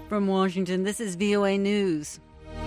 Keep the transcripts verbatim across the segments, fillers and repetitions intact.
From Washington, this is V O A News.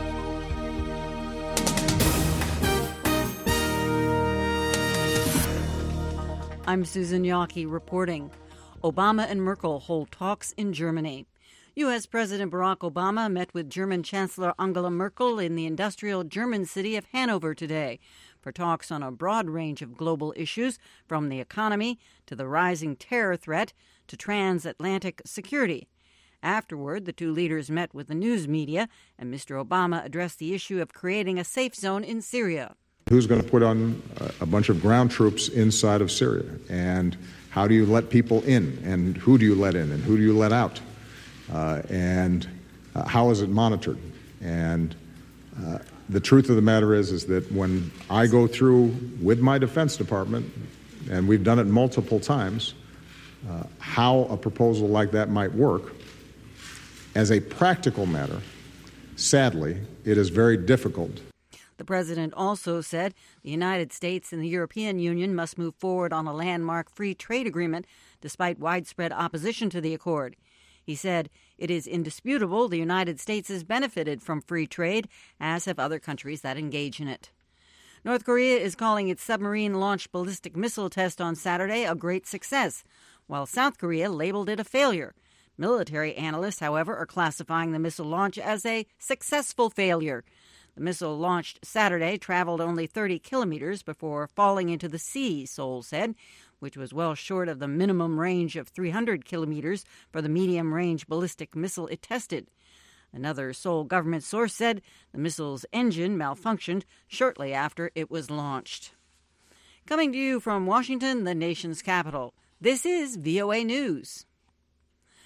I'm Susan Yockey reporting. Obama and Merkel hold talks in Germany. U S. President Barack Obama met with German Chancellor Angela Merkel in the industrial German city of Hanover today for talks on a broad range of global issues, from the economy to the rising terror threat to transatlantic security. Afterward, the two leaders met with the news media, and Mister Obama addressed the issue of creating a safe zone in Syria. Who's going to put on a bunch of ground troops inside of Syria? And how do you let people in? And who do you let in? And who do you let out? Uh, and uh, how is it monitored? And uh, the truth of the matter is, is that when I go through with my Defense Department, and we've done it multiple times, uh, how a proposal like that might work, as a practical matter, sadly, it is very difficult. The president also said the United States and the European Union must move forward on a landmark free trade agreement despite widespread opposition to the accord. He said it is indisputable the United States has benefited from free trade, as have other countries that engage in it. North Korea is calling its submarine-launched ballistic missile test on Saturday a great success, while South Korea labeled it a failure. Military analysts, however, are classifying the missile launch as a successful failure. The missile launched Saturday traveled only thirty kilometers before falling into the sea, Seoul said, which was well short of the minimum range of three hundred kilometers for the medium-range ballistic missile it tested. Another Seoul government source said the missile's engine malfunctioned shortly after it was launched. Coming to you from Washington, the nation's capital, this is V O A News.